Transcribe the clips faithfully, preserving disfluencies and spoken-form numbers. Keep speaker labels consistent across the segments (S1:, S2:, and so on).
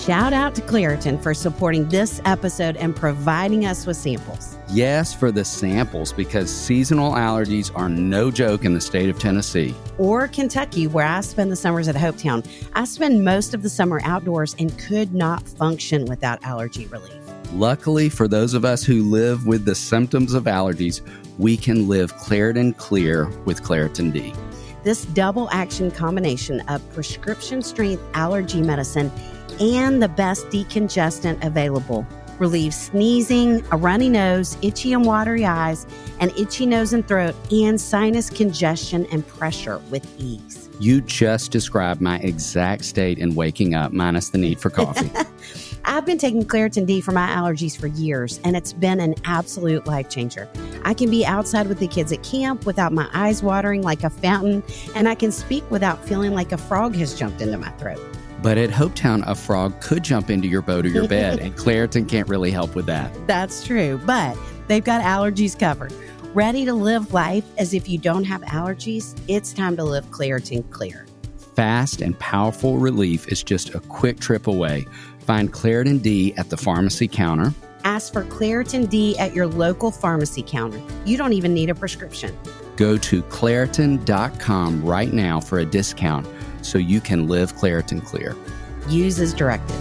S1: Shout out to Claritin for supporting this episode and providing us with samples.
S2: Yes, for the samples, because seasonal allergies are no joke in the state of Tennessee.
S1: Or Kentucky, where I spend the summers at Hopetown. I spend most of the summer outdoors and could not function without allergy relief.
S2: Luckily, for those of us who live with the symptoms of allergies, we can live Claritin Clear with Claritin D.
S1: This double action combination of prescription strength allergy medicine and the best decongestant available relieves sneezing, a runny nose, itchy and watery eyes, an itchy nose and throat, and sinus congestion and pressure with ease.
S2: You just described my exact state in waking up, minus the need for coffee.
S1: I've been taking Claritin D for my allergies for years, and it's been an absolute life changer. I can be outside with the kids at camp without my eyes watering like a fountain, and I can speak without feeling like a frog has jumped into my throat.
S2: But at Hopetown, a frog could jump into your boat or your bed, and Claritin can't really help with that.
S1: That's true, but they've got allergies covered. Ready to live life as if you don't have allergies? It's time to live Claritin Clear.
S2: Fast and powerful relief is just a quick trip away. Find Claritin D at the pharmacy counter.
S1: Ask for Claritin D at your local pharmacy counter. You don't even need a prescription.
S2: Go to Claritin dot com right now for a discount so you can live Claritin Clear.
S1: Use as directed.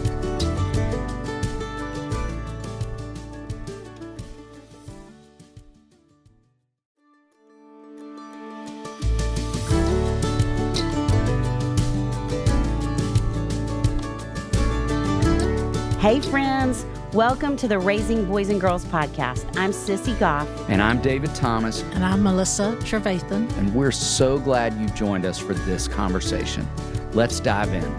S1: Hey friends, welcome to the Raising Boys and Girls podcast. I'm Sissy Goff.
S2: And I'm David Thomas.
S3: And I'm Melissa Trevathan.
S2: And we're so glad you joined us for this conversation. Let's dive in.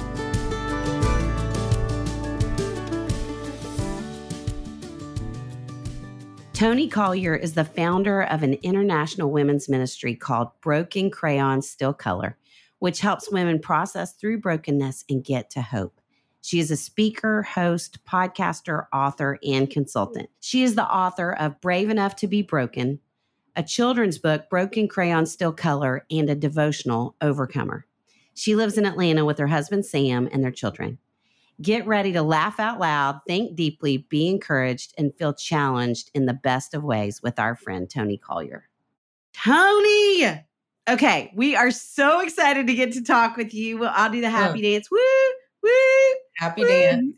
S1: Toni Collier is the founder of an international women's ministry called Broken Crayon Still Color, which helps women process through brokenness and get to hope. She is a speaker, host, podcaster, author, and consultant. She is the author of Brave Enough to Be Broken, a children's book, Broken Crayon Still Color, and a devotional, Overcomer. She lives in Atlanta with her husband, Sam, and their children. Get ready to laugh out loud, think deeply, be encouraged, and feel challenged in the best of ways with our friend, Toni Collier. Toni! Okay, we are so excited to get to talk with you. I'll do the happy
S4: Yeah.
S1: dance. Woo! Woo!
S4: Happy dance.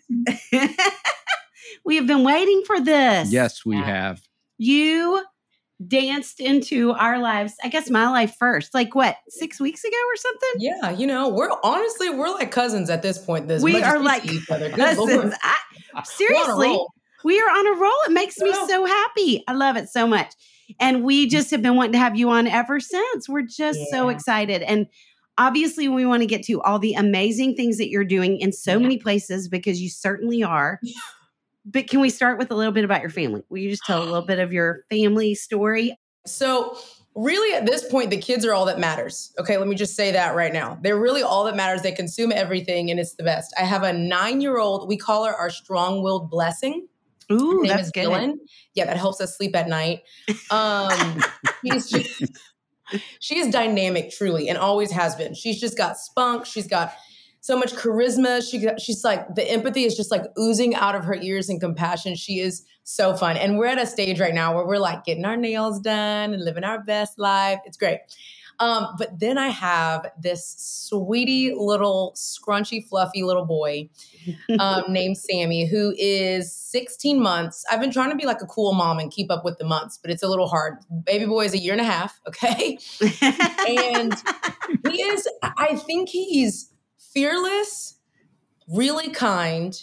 S1: We have been waiting for this.
S2: Yes, we
S4: Yeah.
S2: have.
S1: You danced into our lives, I guess my life first, like what, six weeks ago or something?
S4: Yeah, you know, we're honestly, we're like cousins at this point. This
S1: We
S4: much as
S1: are
S4: see
S1: like
S4: each other. Good
S1: cousins.
S4: Lord.
S1: I,
S4: We're on a
S1: seriously,
S4: roll.
S1: we are on a roll. It makes me
S4: Yeah.
S1: so happy. I love it so much. And we just have been wanting to have you on ever since. We're just so
S4: Yeah.
S1: excited. And obviously, we want to get to all the amazing things that you're doing in so
S4: Yeah.
S1: many places because you certainly are. But can we start with a little bit about your family? Will you just tell a little bit of your family story?
S4: So really at this point, the kids are all that matters. Okay, let me just say that right now. They're really all that matters. They consume everything and it's the best. I have a nine-year-old, we call her our strong-willed blessing.
S1: Ooh,
S4: Her name
S1: that's
S4: is
S1: good.
S4: Dylan. Yeah, that helps us sleep at night. Um, she's just, she is dynamic, truly, and always has been. She's just got spunk. She's got so much charisma. She got, she's like, the empathy is just like oozing out of her ears and compassion. She is so fun. And we're at a stage right now where we're like getting our nails done and living our best life. It's great. Um, but then I have this sweetie little scrunchy, fluffy little boy um, named Sammy, who is sixteen months. I've been trying to be like a cool mom and keep up with the months, but it's a little hard. Baby boy is a year and a half. Okay. And he is, I think he's fearless, really kind,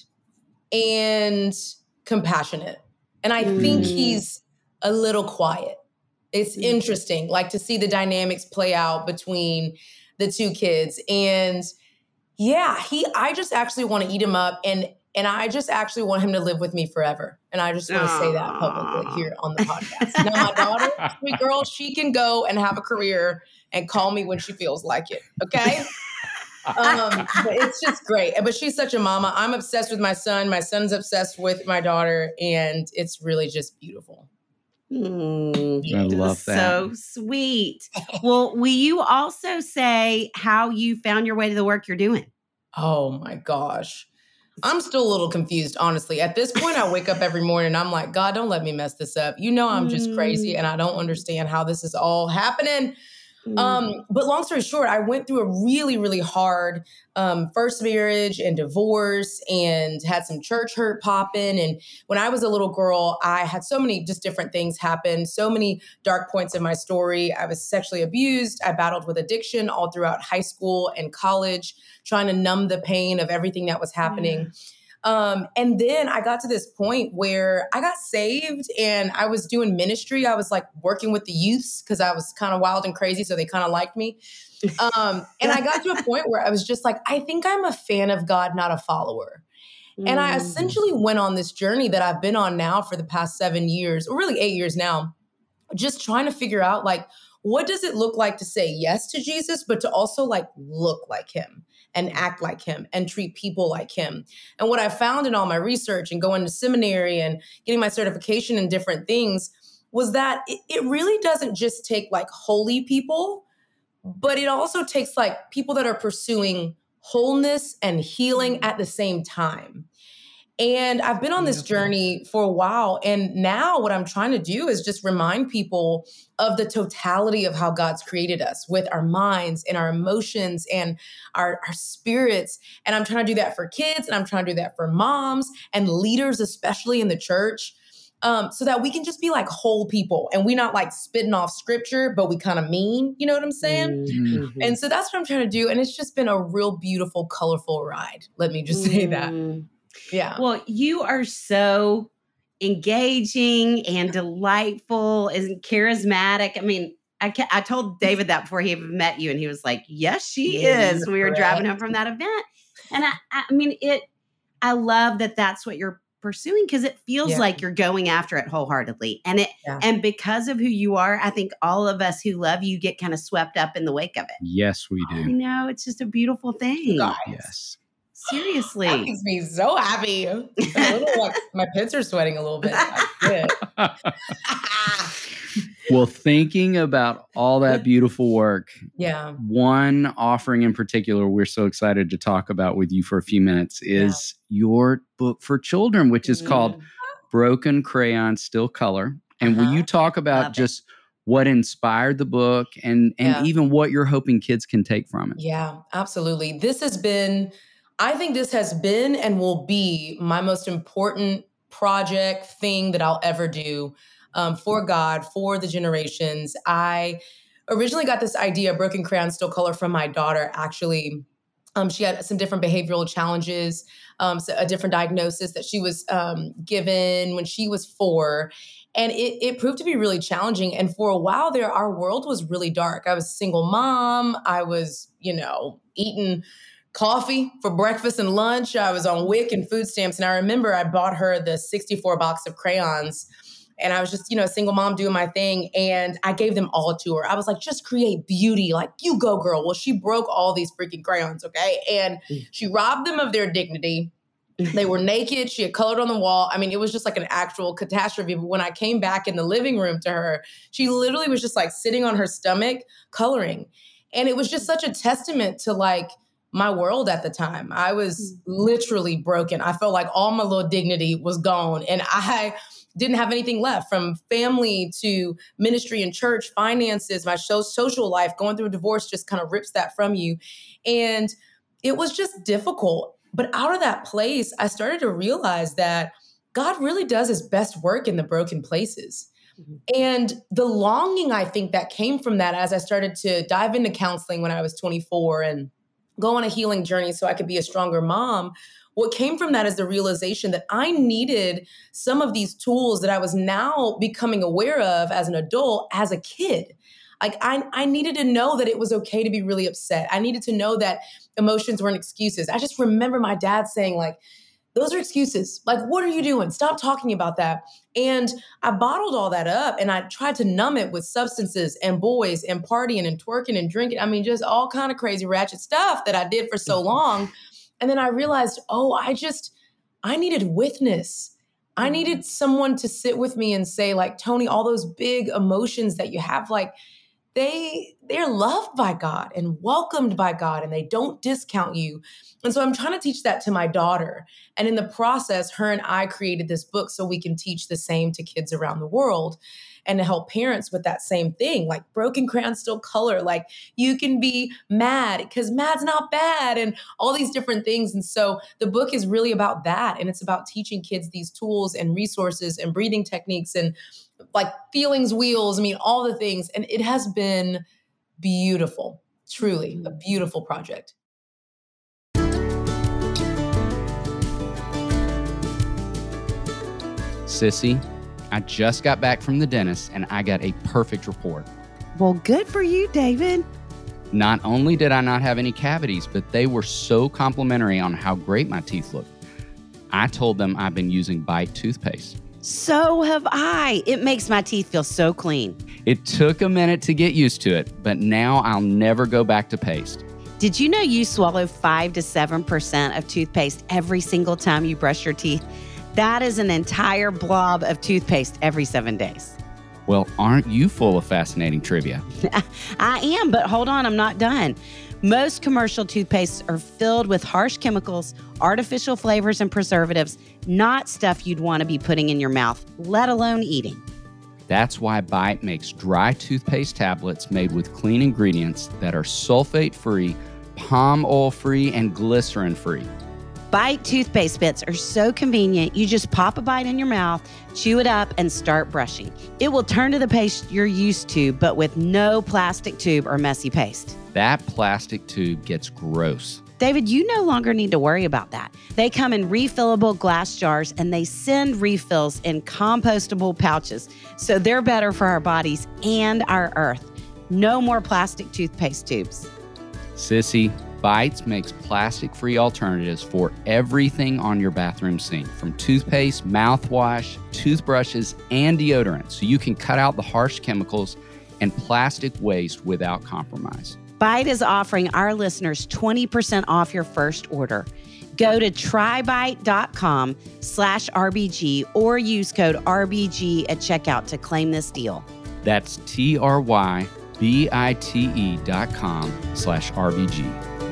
S4: and compassionate. And I think
S1: Mm.
S4: he's a little quiet. It's
S1: Mm.
S4: interesting, like to see the dynamics play out between the two kids. And yeah, he, I just actually want to eat him up and, and I just actually want him to live with me forever. And I just want to say that publicly here on the podcast. Now my daughter, sweet girl, she can go and have a career and call me when she feels like it. Okay. um, but it's just great. But she's such a mama. I'm obsessed with my son. My son's obsessed with my daughter. And it's really just beautiful.
S1: Mm,
S2: I love that.
S1: So sweet. Well, will you also say how you found your way to the work you're doing?
S4: Oh my gosh. I'm still a little confused, honestly. At this point, I wake up every morning and I'm like, God, don't let me mess this up. You know, I'm just crazy and I don't understand how this is all happening.
S1: Mm.
S4: Um, but long story short, I went through a really, really hard um, first marriage and divorce and had some church hurt popping. And when I was a little girl, I had so many just different things happen, so many dark points in my story. I was sexually abused. I battled with addiction all throughout high school and college, trying to numb the pain of everything that was happening.
S1: Yeah.
S4: Um, and then I got to this point where I got saved and I was doing ministry. I was like working with the youths because I was kind of wild and crazy. So they kind of liked me. Um, and I got to a point where I was just like, I think I'm a fan of God, not a follower. Mm. And I essentially went on this journey that I've been on now for the past seven years, or really eight years now, just trying to figure out like, what does it look like to say yes to Jesus, but to also like look like him and act like him and treat people like him? And what I found in all my research and going to seminary and getting my certification in different things was that it, it really doesn't just take like holy people, but it also takes like people that are pursuing wholeness and healing at the same time. And I've been on this journey for a while. And now what I'm trying to do is just remind people of the totality of how God's created us with our minds and our emotions and our, our spirits. And I'm trying to do that for kids. And I'm trying to do that for moms and leaders, especially in the church, um, so that we can just be like whole people and we not like spitting off scripture, but we kind of mean, you know what I'm saying?
S1: Mm-hmm.
S4: And so that's what I'm trying to do. And it's just been a real beautiful, colorful ride. Let me just say that. Yeah.
S1: Well, you are so engaging and delightful and charismatic. I mean, I ca- I told David that before he even met you, and he was like, "Yes, she
S4: Yeah,
S1: is." We were
S4: correct.
S1: driving home from that event, and I, I mean, it. I love that that's what you're pursuing because it feels
S4: Yeah.
S1: like you're going after it wholeheartedly, and it
S4: Yeah.
S1: and because of who you are, I think all of us who love you get kind of swept up in the wake of it.
S2: Yes, we do.
S1: You know, it's just a beautiful thing.
S4: Guys.
S2: Yes.
S1: Seriously.
S4: That makes me so happy. A little, like, my pits are sweating a little bit.
S2: Well, thinking about all that beautiful work,
S4: Yeah.
S2: one offering in particular we're so excited to talk about with you for a few minutes is your book for children, which is called Broken Crayon Still Color. And
S4: Uh-huh.
S2: will you talk about
S1: Love it.
S2: just what inspired the book and, and
S4: Yeah.
S2: even what you're hoping kids can take from it?
S4: Yeah, absolutely. This has been, I think this has been and will be my most important project thing that I'll ever do um, for God, for the generations. I originally got this idea, Broken Crayon Still Color, from my daughter, actually. Um, she had some different behavioral challenges, um, so a different diagnosis that she was um, given when she was four. And it, it proved to be really challenging. And for a while there, our world was really dark. I was a single mom. I was, you know, eating coffee for breakfast and lunch. I was on WIC and food stamps. And I remember I bought her the sixty-four box of crayons. And I was just, you know, a single mom doing my thing. And I gave them all to her. I was like, just create beauty. Like, you go, girl. Well, she broke all these freaking crayons, okay? And she robbed them of their dignity. They were naked. She had colored on the wall. I mean, it was just like an actual catastrophe. But when I came back in the living room to her, she literally was just like sitting on her stomach coloring. And it was just such a testament to like my world at the time. I was literally broken. I felt like all my little dignity was gone. And I didn't have anything left, from family to ministry and church, finances, my so- social life. Going through a divorce just kind of rips that from you. And it was just difficult. But out of that place, I started to realize that God really does his best work in the broken places. Mm-hmm. And the longing, I think, that came from that as I started to dive into counseling when I was twenty-four and go on a healing journey so I could be a stronger mom, what came from that is the realization that I needed some of these tools that I was now becoming aware of as an adult, as a kid. Like I, I needed to know that it was okay to be really upset. I needed to know that emotions weren't excuses. I just remember my dad saying like, those are excuses. Like, what are you doing? Stop talking about that. And I bottled all that up and I tried to numb it with substances and boys and partying and twerking and drinking. I mean, just all kind of crazy ratchet stuff that I did for so long. And then I realized, oh, I just, I needed witness. I needed someone to sit with me and say like, Toni, all those big emotions that you have, like, they they're loved by God and welcomed by God, and they don't discount you. And so I'm trying to teach that to my daughter. And in the process, her and I created this book so we can teach the same to kids around the world and to help parents with that same thing. Like, broken crayons still color. Like, you can be mad because mad's not bad, and all these different things. And so the book is really about that. And it's about teaching kids these tools and resources and breathing techniques and like feelings wheels. I mean, all the things. And it has been beautiful, truly a beautiful project.
S2: Sissy, I just got back from the dentist and I got a perfect report.
S1: Well, good for you, David.
S2: Not only did I not have any cavities, but they were so complimentary on how great my teeth looked. I told them I've been using Bite toothpaste.
S1: So have I. It makes my teeth feel so clean.
S2: It took a minute to get used to it, but now I'll never go back to paste.
S1: Did you know you swallow five to seven percent of toothpaste every single time you brush your teeth? That is an entire blob of toothpaste every seven days.
S2: Well, aren't you full of fascinating trivia?
S1: I am, but hold on, I'm not done. Most commercial toothpastes are filled with harsh chemicals, artificial flavors, and preservatives, not stuff you'd want to be putting in your mouth, let alone eating.
S2: That's why Bite makes dry toothpaste tablets made with clean ingredients that are sulfate-free, palm oil-free, and glycerin-free.
S1: Bite toothpaste bits are so convenient, you just pop a bite in your mouth, chew it up, and start brushing. It will turn to the paste you're used to, but with no plastic tube or messy paste.
S2: That plastic tube gets gross.
S1: David, you no longer need to worry about that. They come in refillable glass jars, and they send refills in compostable pouches, so they're better for our bodies and our earth. No more plastic toothpaste tubes.
S2: Sissy, Bites makes plastic-free alternatives for everything on your bathroom sink, from toothpaste, mouthwash, toothbrushes, and deodorant, so you can cut out the harsh chemicals and plastic waste without compromise.
S1: Bite is offering our listeners twenty percent off your first order. Go to trybite.com slash RBG or use code R B G at checkout to claim this deal.
S2: That's T-R-Y B-I-T-E dot com slash R-B-G.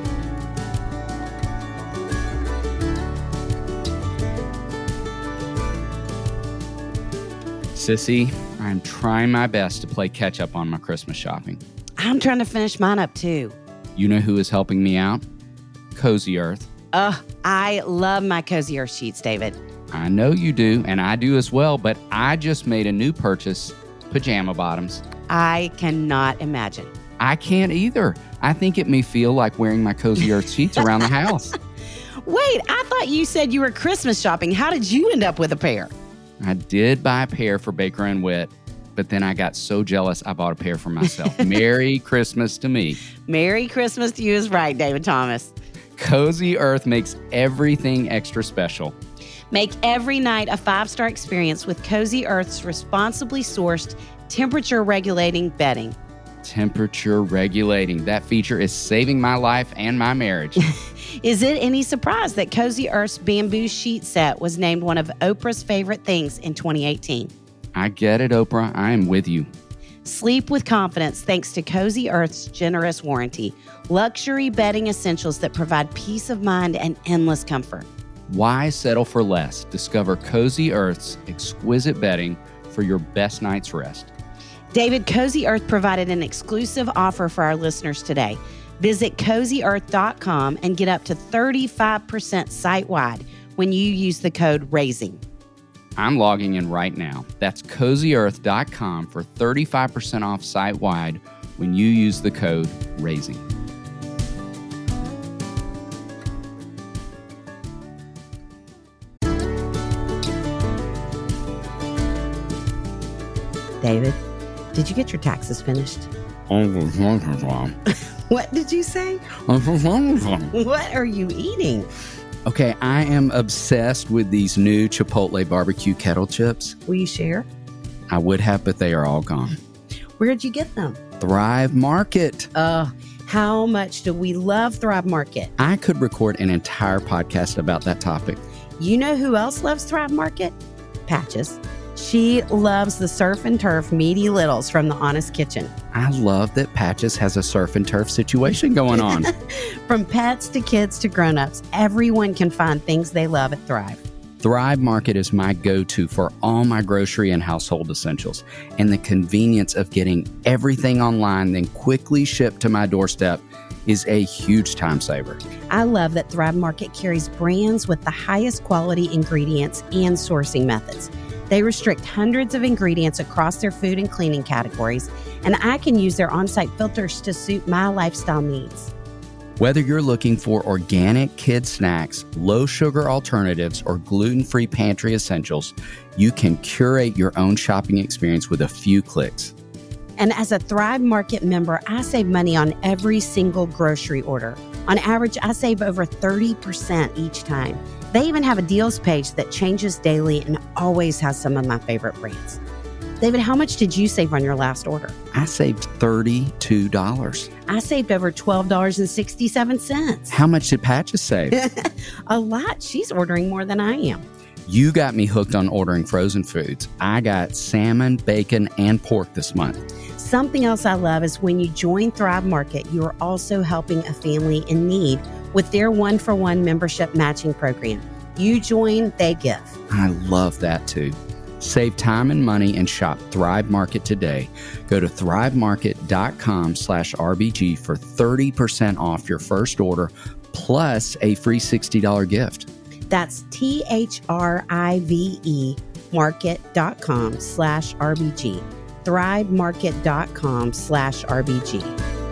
S2: Sissy, I'm trying my best to play catch up on my Christmas shopping.
S1: I'm trying to finish mine up too.
S2: You know who is helping me out? Cozy Earth.
S1: Ugh, I love my Cozy Earth sheets, David.
S2: I know you do, and I do as well, but I just made a new purchase, pajama bottoms.
S1: I cannot imagine.
S2: I can't either. I think it may feel like wearing my Cozy Earth sheets around the house.
S1: Wait, I thought you said you were Christmas shopping. How did you end up with a pair?
S2: I did buy a pair for Baker and Witt, but then I got so jealous I bought a pair for myself. Merry Christmas to me.
S1: Merry Christmas to you is right, David Thomas.
S2: Cozy Earth makes everything extra special.
S1: Make every night a five-star experience with Cozy Earth's responsibly sourced, temperature-regulating bedding.
S2: Temperature regulating. That feature is saving my life and my marriage.
S1: Is it any surprise that Cozy Earth's bamboo sheet set was named one of Oprah's favorite things in twenty eighteen?
S2: I get it, Oprah. I am with you.
S1: Sleep with confidence thanks to Cozy Earth's generous warranty. Luxury bedding essentials that provide peace of mind and endless comfort.
S2: Why settle for less? Discover Cozy Earth's exquisite bedding for your best night's rest.
S1: David, Cozy Earth provided an exclusive offer for our listeners today. Visit cozy earth dot com and get up to thirty-five percent site-wide when you use the code RAISING.
S2: I'm logging in right now. That's cozy earth dot com for thirty-five percent off site-wide when you use the code RAISING.
S1: David, did you get your taxes finished? What did you say? What are you eating?
S2: Okay, I am obsessed with these new Chipotle barbecue kettle chips.
S1: Will you share?
S2: I would have, but they are all gone.
S1: Where'd you get them?
S2: Thrive Market.
S1: Uh, how much do we love Thrive Market?
S2: I could record an entire podcast about that topic.
S1: You know who else loves Thrive Market? Patches. She loves the surf and turf meaty littles from the Honest Kitchen.
S2: I love that Patches has a surf and turf situation going on.
S1: From pets to kids to grown-ups, everyone can find things they love at Thrive.
S2: Thrive Market is my go-to for all my grocery and household essentials, and the convenience of getting everything online then quickly shipped to my doorstep is a huge time saver.
S1: I love that Thrive Market carries brands with the highest quality ingredients and sourcing methods. They restrict hundreds of ingredients across their food and cleaning categories, and I can use their on-site filters to suit my lifestyle needs.
S2: Whether you're looking for organic kid snacks, low-sugar alternatives, or gluten-free pantry essentials, you can curate your own shopping experience with a few clicks.
S1: And as a Thrive Market member, I save money on every single grocery order. On average, I save over thirty percent each time. They even have a deals page that changes daily and always has some of my favorite brands. David, how much did you save on your last order?
S2: I saved thirty-two dollars.
S1: I saved over twelve dollars and sixty-seven cents.
S2: How much did Patches save?
S1: A lot. She's ordering more than I am.
S2: You got me hooked on ordering frozen foods. I got salmon, bacon, and pork this month.
S1: Something else I love is when you join Thrive Market, you are also helping a family in need with their one-for-one membership matching program. You join, they give.
S2: I love that too. Save time and money and shop Thrive Market today. Go to thrivemarket.com slash RBG for thirty percent off your first order plus a free sixty dollars gift.
S1: That's T-H-R-I-V-E market.com slash RBG. thrivemarket.com slash RBG.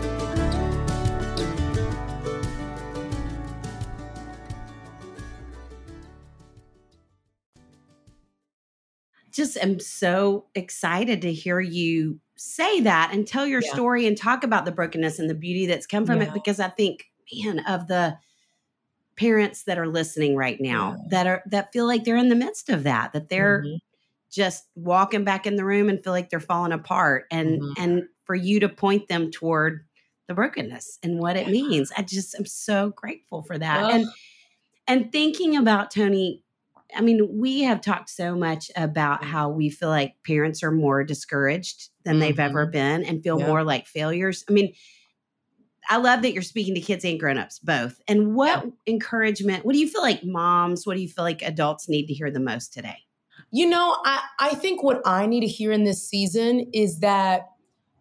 S1: Just am so excited to hear you say that and tell your yeah. story and talk about the brokenness and the beauty that's come from yeah. it, because I think, man, of the parents that are listening right now yeah. that are that feel like they're in the midst of that, that they're mm-hmm. just walking back in the room and feel like they're falling apart, and mm-hmm. and for you to point them toward the brokenness and what it yeah. means. I just am so grateful for that. Oh. And and thinking about, Tony, I mean, we have talked so much about how we feel like parents are more discouraged than mm-hmm. they've ever been and feel yeah. more like failures. I mean, I love that you're speaking to kids and grownups both. And what yeah. encouragement, what do you feel like moms, what do you feel like adults need to hear the most today?
S4: You know, I, I think what I need to hear in this season is that,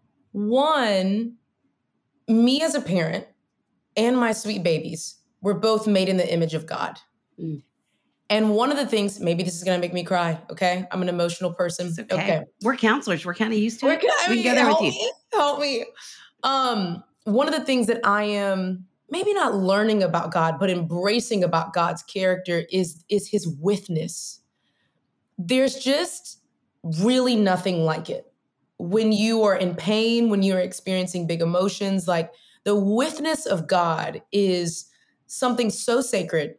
S4: one, me as a parent and my sweet babies were both made in the image of God. Mm. And one of the things, maybe this is going to make me cry, okay? I'm an emotional person.
S1: It's okay. okay. We're counselors. We're kind of used to
S4: We're,
S1: it.
S4: I mean, we can go there with you. Me, help me. Um, one of the things that I am maybe not learning about God, but embracing about God's character is, is his withness. There's just really nothing like it. When you are in pain, when you're experiencing big emotions, like the withness of God is something so sacred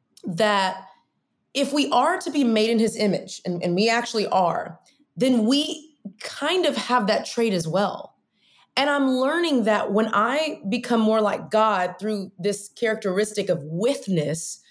S4: that if we are to be made in his image, and, and we actually are, then we kind of have that trait as well. And I'm learning that when I become more like God through this characteristic of withness,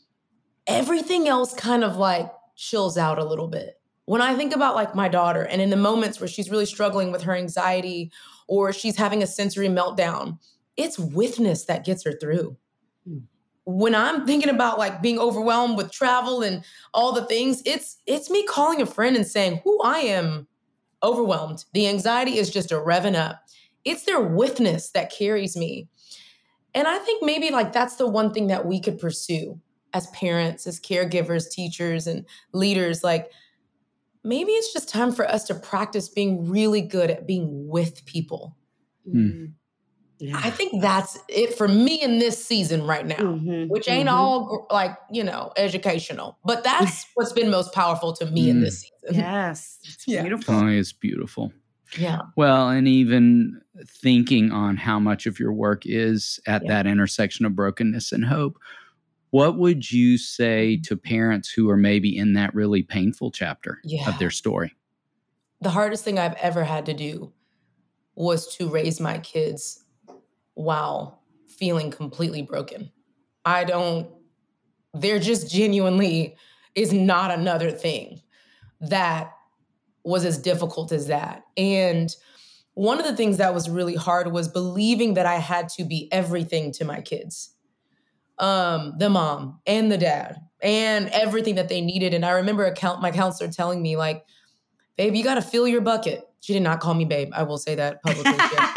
S4: everything else kind of like chills out a little bit. When I think about like my daughter, and in the moments where she's really struggling with her anxiety or she's having a sensory meltdown, it's withness that gets her through. Hmm. When I'm thinking about like being overwhelmed with travel and all the things, it's it's me calling a friend and saying, "Who I am overwhelmed. The anxiety is just a revving up." It's their withness that carries me. And I think maybe like that's the one thing that we could pursue as parents, as caregivers, teachers, and leaders. Like maybe it's just time for us to practice being really good at being with people. Mm. Yeah. I think that's it for me in this season right now, mm-hmm, which ain't mm-hmm. all like, you know, educational, but that's what's been most powerful to me mm. in this season.
S1: Yes. It's
S4: yeah.
S1: beautiful.
S2: Oh, it's beautiful.
S4: Yeah.
S2: Well, and even thinking on how much of your work is at yeah. that intersection of brokenness and hope, what would you say to parents who are maybe in that really painful chapter yeah. of their story?
S4: The hardest thing I've ever had to do was to raise my kids while feeling completely broken. I don't, there just genuinely is not another thing that was as difficult as that. And one of the things that was really hard was believing that I had to be everything to my kids, um, the mom and the dad and everything that they needed. And I remember a count, my counselor telling me like, babe, you got to fill your bucket. She did not call me babe. I will say that publicly.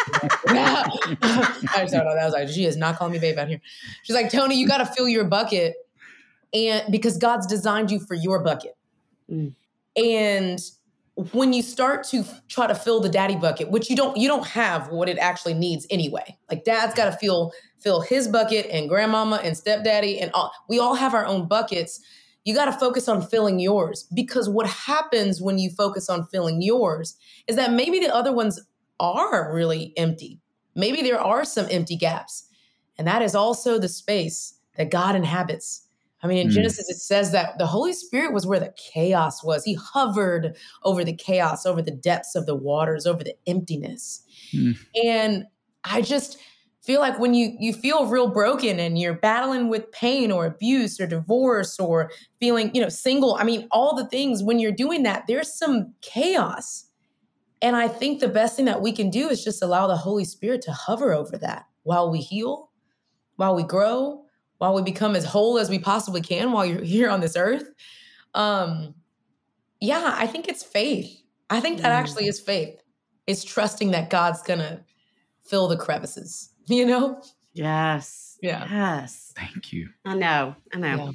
S4: I'm sorry, no, that was like, she is not calling me babe out here. She's like, Tony, you got to fill your bucket, and because God's designed you for your bucket. Mm. And when you start to f- try to fill the daddy bucket, which you don't, you don't have what it actually needs anyway. Like dad's got to fill fill his bucket, and grandmama and stepdaddy, and all, we all have our own buckets. You got to focus on filling yours, because what happens when you focus on filling yours is that maybe the other ones are really empty. Maybe there are some empty gaps. And that is also the space that God inhabits. I mean, in mm. Genesis, it says that the Holy Spirit was where the chaos was. He hovered over the chaos, over the depths of the waters, over the emptiness. Mm. And I just feel like when you you feel real broken and you're battling with pain or abuse or divorce or feeling, you know, single, I mean, all the things, when you're doing that, there's some chaos. And I think the best thing that we can do is just allow the Holy Spirit to hover over that while we heal, while we grow, while we become as whole as we possibly can while you're here on this earth. Um, yeah, I think it's faith. I think that actually is faith. It's trusting that God's going to fill the crevices. You know?
S1: Yes.
S4: Yeah.
S1: Yes.
S2: Thank you.
S1: I know. I know.
S4: Yeah.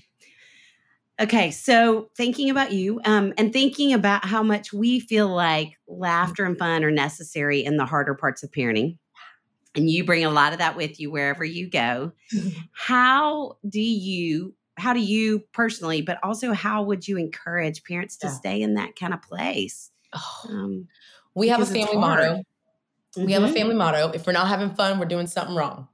S1: Okay. So thinking about you um, and thinking about how much we feel like laughter and fun are necessary in the harder parts of parenting. And you bring a lot of that with you wherever you go. How do you, how do you personally, but also how would you encourage parents to yeah. stay in that kind of place?
S4: Oh, um, we have a family motto. We mm-hmm. have a family motto. If we're not having fun, we're doing something wrong.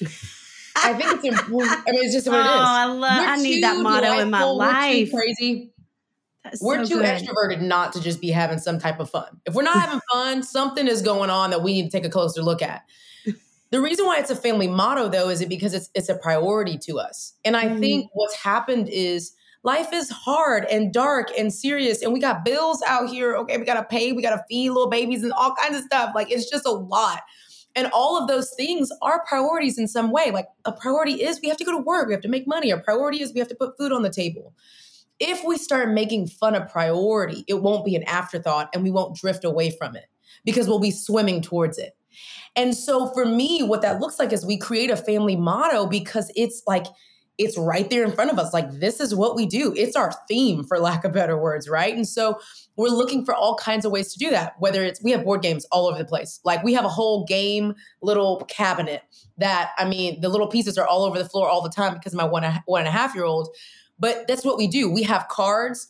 S4: I think it's important. I mean, it's just what
S1: oh,
S4: it is.
S1: I love. We're I need that motto in my life.
S4: We're too crazy.
S1: That's
S4: we're
S1: so
S4: too
S1: good.
S4: extroverted not to just be having some type of fun. If we're not having fun, something is going on that we need to take a closer look at. The reason why it's a family motto, though, is it because it's it's a priority to us. And I mm. think what's happened is life is hard and dark and serious, and we got bills out here. Okay, we got to pay, we got to feed little babies and all kinds of stuff. Like, it's just a lot. And all of those things are priorities in some way. Like, a priority is we have to go to work, we have to make money. A priority is we have to put food on the table. If we start making fun a priority, it won't be an afterthought, and we won't drift away from it because we'll be swimming towards it. And so for me, what that looks like is we create a family motto because it's like, it's right there in front of us. Like, this is what we do. It's our theme, for lack of better words, right? And so we're looking for all kinds of ways to do that, whether it's, we have board games all over the place. Like, we have a whole game little cabinet that, I mean, the little pieces are all over the floor all the time because of my one, one and a half year old. But that's what we do. We have cards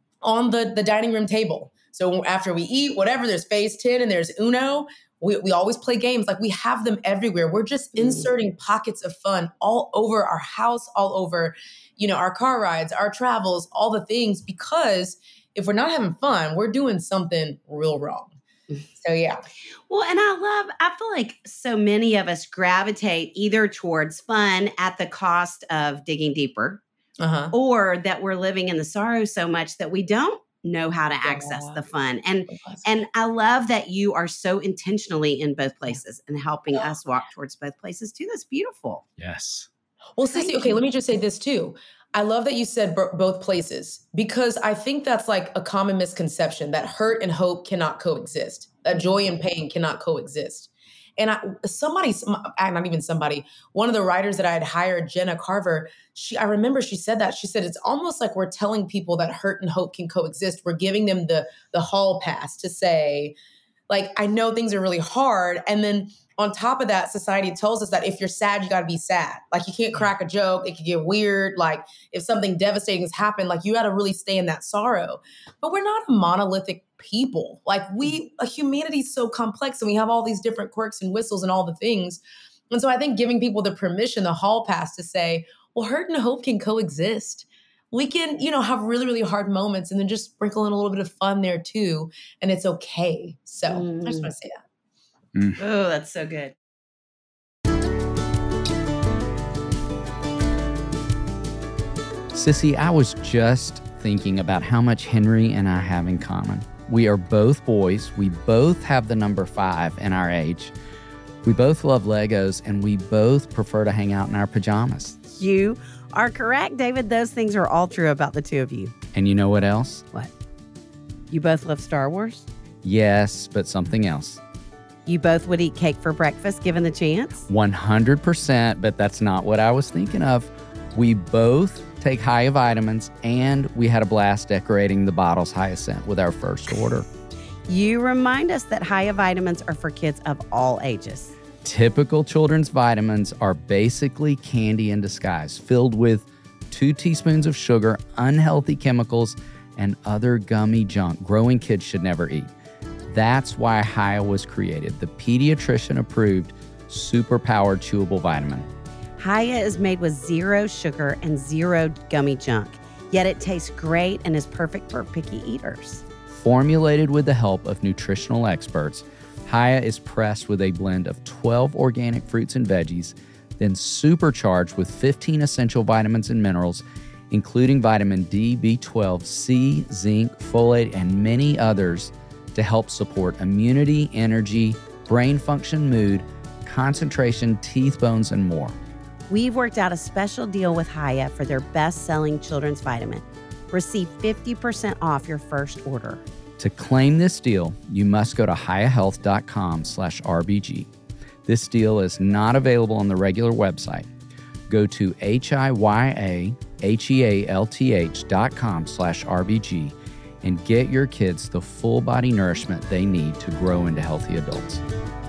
S4: on the, the dining room table. So after we eat, whatever, there's phase ten and there's Uno. We we always play games. Like, we have them everywhere. We're just inserting pockets of fun all over our house, all over, you know, our car rides, our travels, all the things, because if we're not having fun, we're doing something real wrong. So, yeah.
S1: Well, and I love, I feel like so many of us gravitate either towards fun at the cost of digging deeper, uh-huh. or that we're living in the sorrow so much that we don't know how to access yeah. the fun. And and I love that you are so intentionally in both places and helping yeah. us walk towards both places too. That's beautiful.
S2: Yes.
S4: Well, Sissy, okay, let me just say this too. I love that you said b- both places, because I think that's like a common misconception that hurt and hope cannot coexist. That joy and pain cannot coexist. And I, somebody, not even somebody, one of the writers that I had hired, Jenna Carver, she, I remember she said that. She said, it's almost like we're telling people that hurt and hope can coexist. We're giving them the, the hall pass to say, like, I know things are really hard. And then on top of that, society tells us that if you're sad, you got to be sad. Like, you can't crack a joke. It can get weird. Like, if something devastating has happened, like, you got to really stay in that sorrow. But we're not a monolithic people. Like, we, humanity is so complex, and we have all these different quirks and whistles and all the things. And so I think giving people the permission, the hall pass to say, well, hurt and hope can coexist. We can, you know, have really, really hard moments and then just sprinkle in a little bit of fun there too. And it's okay. So mm. I just want to say that.
S1: Mm. Oh, that's so good.
S2: Sissy, I was just thinking about how much Henry and I have in common. We are both boys. We both have the number five in our age. We both love Legos, and we both prefer to hang out in our pajamas.
S1: You are correct, David. Those things are all true about the two of you.
S2: And you know what else?
S1: What? You both love Star Wars?
S2: Yes, but something else.
S1: You both would eat cake for breakfast given the chance?
S2: one hundred percent, but that's not what I was thinking of. We both take Hiya vitamins, and we had a blast decorating the bottles Hiya sent with our first order.
S1: You remind us that Hiya vitamins are for kids of all ages.
S2: Typical children's vitamins are basically candy in disguise, filled with two teaspoons of sugar, unhealthy chemicals, and other gummy junk growing kids should never eat. That's why Hiya was created, the pediatrician-approved, super-powered chewable vitamin.
S1: Hiya is made with zero sugar and zero gummy junk, yet it tastes great and is perfect for picky eaters.
S2: Formulated with the help of nutritional experts, Hiya is pressed with a blend of twelve organic fruits and veggies, then supercharged with fifteen essential vitamins and minerals, including vitamin D, B twelve, C, zinc, folate, and many others to help support immunity, energy, brain function, mood, concentration, teeth, bones, and more.
S1: We've worked out a special deal with Hiya for their best-selling children's vitamin. Receive fifty percent off your first order.
S2: To claim this deal, you must go to hiyahealth.com slash RBG. This deal is not available on the regular website. Go to H-I-Y-A-H-E-A-L-T-H dot com slash RBG and get your kids the full body nourishment they need to grow into healthy adults.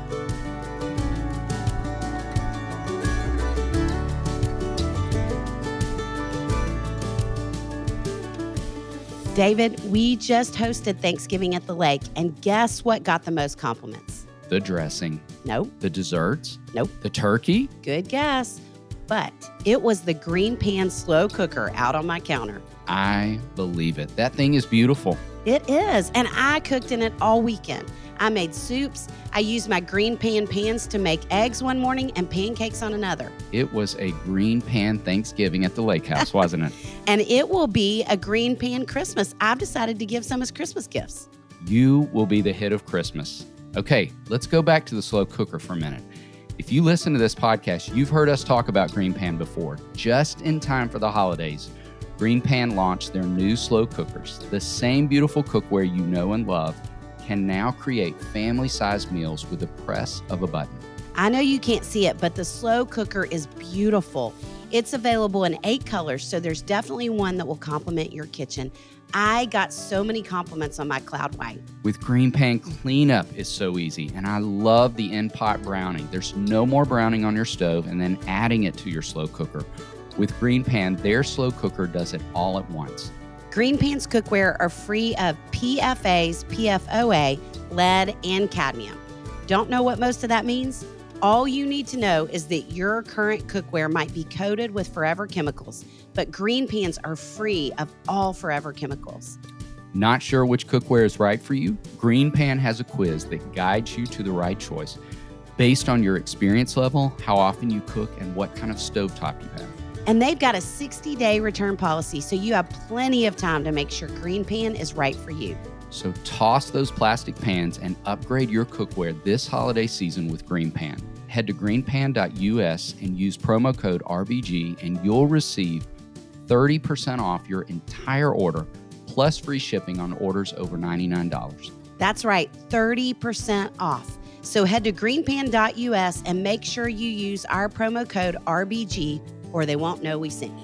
S1: David, we just hosted Thanksgiving at the lake, and guess what got the most compliments?
S2: The dressing.
S1: Nope.
S2: The desserts.
S1: Nope.
S2: The turkey.
S1: Good guess. But it was the green pan slow cooker out on my counter.
S2: I believe it. That thing is beautiful.
S1: It is, and I cooked in it all weekend. I made soups. I used my green pan pans to make eggs one morning and pancakes on another.
S2: It was a green pan Thanksgiving at the lake house, wasn't it?
S1: And it will be a green pan Christmas. I've decided to give some as Christmas gifts.
S2: You will be the hit of Christmas. Okay, let's go back to the slow cooker for a minute. If you listen to this podcast, you've heard us talk about Green Pan before. Just in time for the holidays, Green Pan launched their new slow cookers. The same beautiful cookware you know and love can now create family-sized meals with the press of a button.
S1: I know you can't see it, but the slow cooker is beautiful. It's available in eight colors, so there's definitely one that will complement your kitchen. I got so many compliments on my Cloud White.
S2: With Green Pan, cleanup is so easy, and I love the in-pot browning. There's no more browning on your stove and then adding it to your slow cooker. With Green Pan, their slow cooker does it all at once.
S1: Green Pan's cookware are free of P F As, P F O A, lead, and cadmium. Don't know what most of that means? All you need to know is that your current cookware might be coated with forever chemicals, but Green Pans are free of all forever chemicals.
S2: Not sure which cookware is right for you? Green Pan has a quiz that guides you to the right choice based on your experience level, how often you cook, and what kind of stovetop you have.
S1: And they've got a sixty-day return policy, so you have plenty of time to make sure Green Pan is right for you.
S2: So toss those plastic pans and upgrade your cookware this holiday season with Green Pan. Head to green pan dot U S and use promo code R B G, and you'll receive thirty percent off your entire order, plus free shipping on orders over ninety-nine dollars.
S1: That's right, thirty percent off. So head to green pan dot U S and make sure you use our promo code R B G, or they won't know we sent you.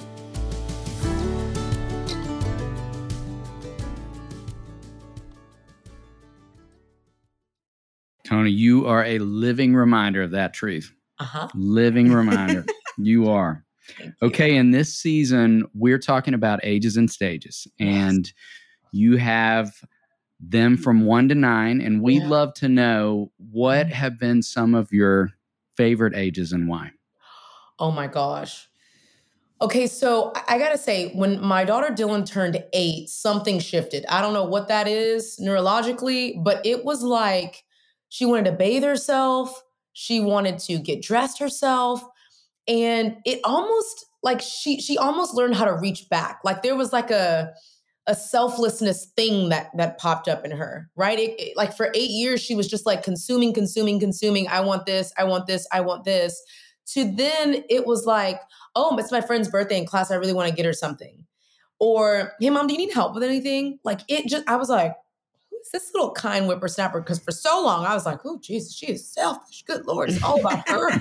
S2: Tony, you are a living reminder of that truth.
S4: Uh-huh.
S2: Living reminder. You are.
S4: Thank you.
S2: Okay, in this season, we're talking about ages and stages. And yes. You have them from one to nine. And we'd yeah. love to know what have been some of your favorite ages and why.
S4: Oh my gosh. Okay, so I got to say, when my daughter Dylan turned eight, something shifted. I don't know what that is neurologically, but it was like she wanted to bathe herself. She wanted to get dressed herself. And it almost like she she almost learned how to reach back. Like there was like a a selflessness thing that that popped up in her, right? It, it, like for eight years, she was just like consuming, consuming, consuming. I want this, I want this, I want this. To then it was like, oh, it's my friend's birthday in class. I really want to get her something. Or, hey, mom, do you need help with anything? Like it just, I was like, who's this little kind whippersnapper? Because for so long, I was like, oh, Jesus, she is selfish. Good Lord, it's all about her.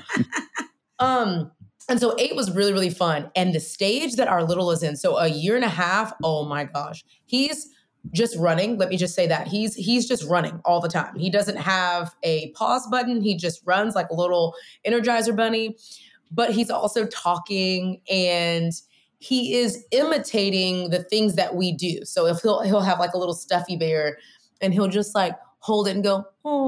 S4: um, And so eight was really, really fun. And the stage that our little is in, so a year and a half, oh my gosh, he's just running. Let me just say that. He's he's just running all the time. He doesn't have a pause button. He just runs like a little Energizer bunny. But he's also talking and he is imitating the things that we do. So if he'll he'll have like a little stuffy bear and he'll just like hold it and go,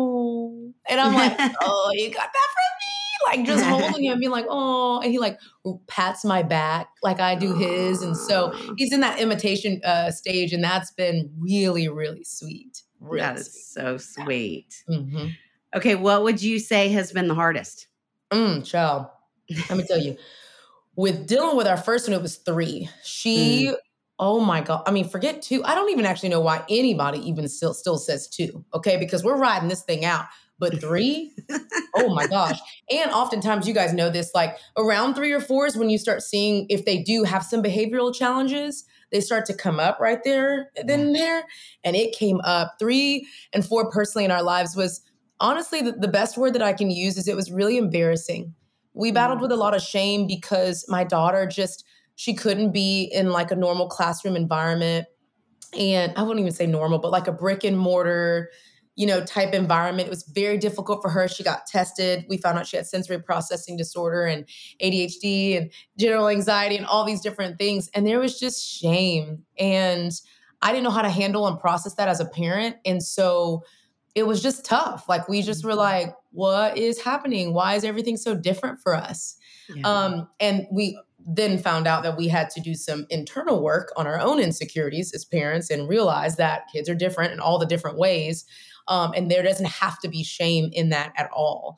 S4: oh. And I'm like, oh, you got that from me? Like just holding him, being like, oh, and he like pats my back like I do his. And so he's in that imitation uh, stage. And that's been really, really sweet. Really
S1: that is
S4: sweet.
S1: so sweet.
S4: Mm-hmm.
S1: Okay. What would you say has been the hardest?
S4: Mm, child. Let me tell you, with dealing with our first one, it was three. She, mm. oh my God. I mean, forget two. I don't even actually know why anybody even still, still says two. Okay. Because we're riding this thing out. But three, oh my gosh. And oftentimes you guys know this, like around three or four is when you start seeing if they do have some behavioral challenges, they start to come up right there, then and there. And it came up three and four personally in our lives was honestly the, the best word that I can use is it was really embarrassing. We battled with a lot of shame because my daughter just, she couldn't be in like a normal classroom environment. And I wouldn't even say normal, but like a brick and mortar, you know, type environment. It was very difficult for her. She got tested. We found out she had sensory processing disorder and A D H D and general anxiety and all these different things. And there was just shame. And I didn't know how to handle and process that as a parent. And so it was just tough. Like we just were like, what is happening? Why is everything so different for us? Yeah. Um, and we then found out that we had to do some internal work on our own insecurities as parents and realize that kids are different in all the different ways. Um, and there doesn't have to be shame in that at all.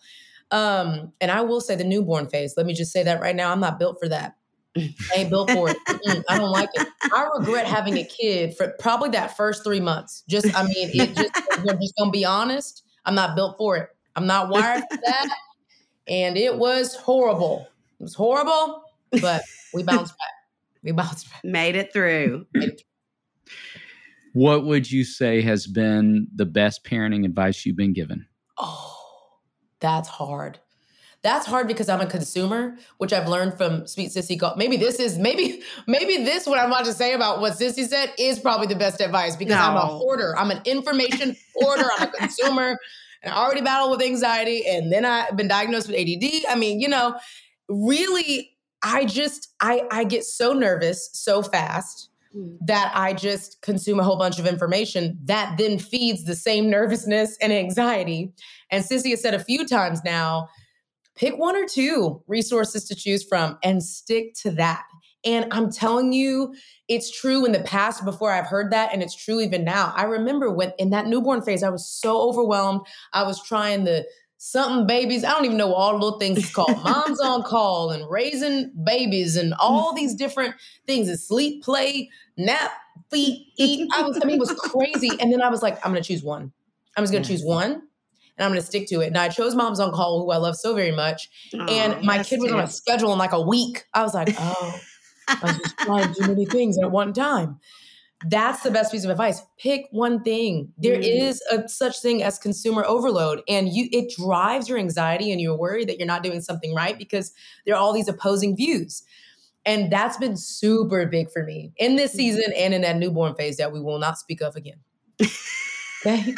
S4: Um, and I will say the newborn phase, let me just say that right now, I'm not built for that. I ain't built for it. Mm-mm, I don't like it. I regret having a kid for probably that first three months. Just, I mean, it just, we're just going to be honest. I'm not built for it. I'm not wired for that. And it was horrible. It was horrible, but we bounced back. We bounced back.
S1: Made it through. Made it through.
S2: What would you say has been the best parenting advice you've been given?
S4: Oh, that's hard. That's hard because I'm a consumer, which I've learned from Sweet Sissy. Maybe this is, maybe, maybe this, what I'm about to say about what Sissy said is probably the best advice because no. I'm a hoarder. I'm an information hoarder. I'm a consumer and I already battle with anxiety. And then I've been diagnosed with A D D. I mean, you know, really, I just, I, I get so nervous so fast that I just consume a whole bunch of information that then feeds the same nervousness and anxiety. And Sissy has said a few times now, pick one or two resources to choose from and stick to that. And I'm telling you, it's true in the past before I've heard that. And it's true even now. I remember when in that newborn phase, I was so overwhelmed. I was trying the something babies. I don't even know what all the little things it's called. Moms on Call and raising babies and all these different things and sleep, play, nap, feed, eat. I was, I mean, it was crazy. And then I was like, I'm going to choose one. I'm just going to choose one and I'm going to stick to it. And I chose Moms on Call, who I love so very much. Oh, and my kid was on a schedule in like a week. I was like, oh, I was just trying to do many things at one time. That's the best piece of advice. Pick one thing. There mm. is a such thing as consumer overload, and you it drives your anxiety and you're worried that you're not doing something right because there are all these opposing views. And that's been super big for me in this season and in that newborn phase that we will not speak of again. Okay.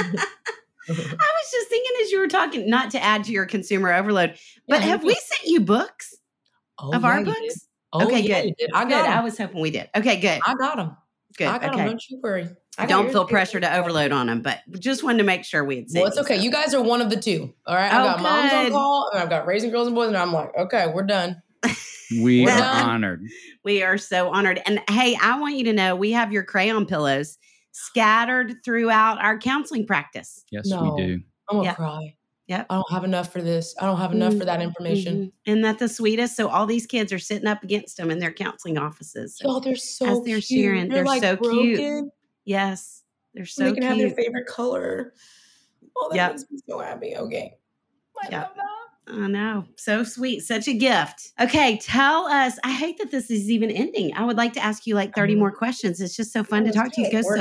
S1: I was just thinking as you were talking, not to add to your consumer overload, but yeah, have we sent you books
S4: oh,
S1: of
S4: yeah,
S1: our books?
S4: Oh,
S1: okay,
S4: yeah,
S1: good.
S4: I got
S1: good.
S4: them.
S1: I was hoping we did. Okay, good.
S4: I got them.
S1: Good.
S4: I got
S1: okay.
S4: them. Don't you worry. I
S1: Don't feel pressure to overload on them, but just wanted to make sure we had sent
S4: Well, it's okay.
S1: stuff.
S4: You guys are one of the two. All right.
S1: Oh,
S4: I've got
S1: good.
S4: Moms on Call and I've got Raising Girls and Boys. And I'm like, okay, we're done.
S2: We
S4: we're
S2: are
S4: done.
S2: honored.
S1: We are so honored. And hey, I want you to know we have your crayon pillows scattered throughout our counseling practice.
S2: Yes,
S4: no,
S2: we do.
S4: I'm going to
S1: yeah.
S4: cry.
S1: Yep.
S4: I don't have enough for this. I don't have enough for that information.
S1: Mm-hmm. Isn't that the sweetest? So all these kids are sitting up against them in their counseling offices.
S4: Oh, they're so
S1: as they're
S4: cute.
S1: sharing,
S4: they're,
S1: they're
S4: like
S1: so
S4: broken.
S1: cute. Yes. They're so
S4: they can
S1: cute.
S4: have their favorite color. Oh, that
S1: yep.
S4: makes me so happy. Okay. I
S1: yep.
S4: love that.
S1: I know. So sweet. Such a gift. Okay. Tell us. I hate that this is even ending. I would like to ask you like thirty um, more questions. It's just so fun to talk to you. It goes so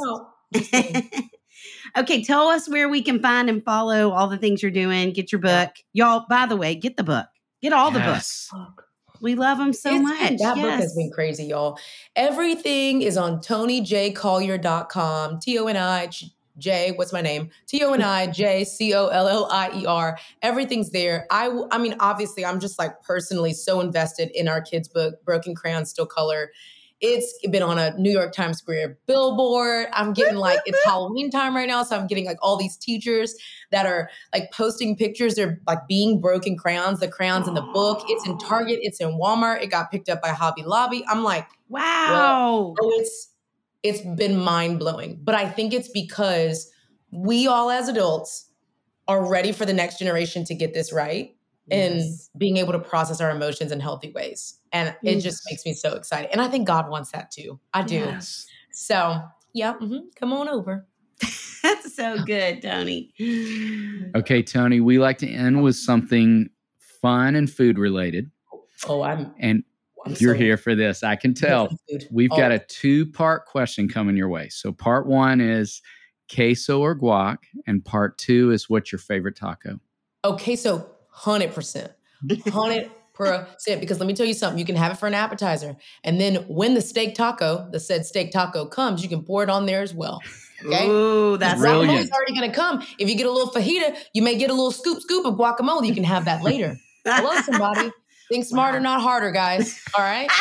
S1: fast. Okay, tell us where we can find and follow all the things you're doing. Get your book. Y'all, by the way, get the book. Get all
S2: yes.
S1: the books. We love them so
S4: it's
S1: much.
S4: Been, that
S1: yes.
S4: book has been crazy, y'all. Everything is on tony j collier dot com. T O N I J, what's my name? T O N I J C O L L I E R. Everything's there. I, I mean, obviously, I'm just like personally so invested in our kids' book, Broken Crayon Still Color. It's been on a New York Times Square billboard. I'm getting like, it's Halloween time right now. So I'm getting like all these teachers that are like posting pictures. They're like being broken crayons, the crayons in the book. It's in Target. It's in Walmart. It got picked up by Hobby Lobby. I'm like,
S1: wow.
S4: Well, oh, it's, it's been mind blowing. But I think it's because we all as adults are ready for the next generation to get this right. And yes. being able to process our emotions in healthy ways. And it yes. just makes me so excited. And I think God wants that too. I do. Yes. So, yeah, mm-hmm. come on over.
S1: That's so good, Tony.
S2: Okay, Tony, we like to end with something fun and food related.
S4: Oh, I'm
S2: And
S4: I'm
S2: you're
S4: so
S2: here for this. I can tell. We've oh. got a two-part question coming your way. So part one is queso or guac, and part two is what's your favorite taco?
S4: Okay, so one hundred percent. one hundred percent. Because let me tell you something. You can have it for an appetizer. And then when the steak taco, the said steak taco comes, you can pour it on there as well. Okay?
S1: Ooh, that's
S2: brilliant.
S4: It's already going to come. If you get a little fajita, you may get a little scoop, scoop of guacamole. You can have that later. Hello, somebody. Think smarter, wow. not harder, guys. All right?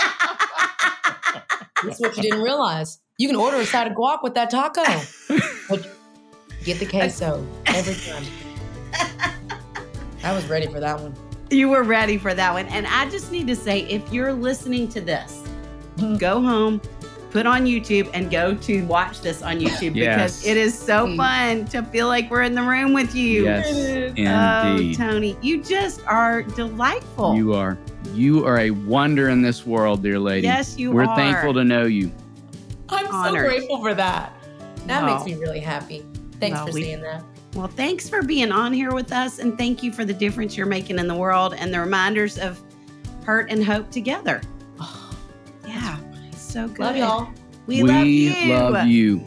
S4: That's what you didn't realize. You can order a side of guac with that taco. But get the queso every time. I was ready for that one.
S1: You were ready for that one. And I just need to say, if you're listening to this, mm-hmm. go home, put on YouTube, and go to watch this on YouTube
S2: yes.
S1: because it is so mm. fun to feel like we're in the room with you.
S2: Yes, indeed.
S1: Oh, Tony, you just are delightful.
S2: You are. You are a wonder in this world, dear lady.
S1: Yes, you
S2: we're
S1: are.
S2: We're thankful to know you.
S4: I'm
S1: Honored.
S4: so grateful for that. That
S1: oh.
S4: makes me really happy. Thanks
S1: well,
S4: for
S1: we,
S4: saying that.
S1: Well, thanks for being on here with us, and thank you for the difference you're making in the world and the reminders of hurt and hope together. Oh, yeah, so good.
S4: Love y'all.
S1: We,
S2: we
S1: love you.
S2: love you.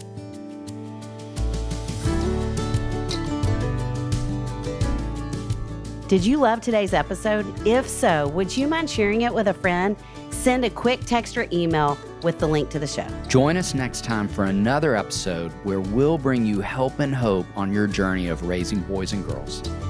S1: Did you love today's episode? If so, would you mind sharing it with a friend? Send a quick text or email with the link to the show.
S2: Join us next time for another episode where we'll bring you help and hope on your journey of raising boys and girls.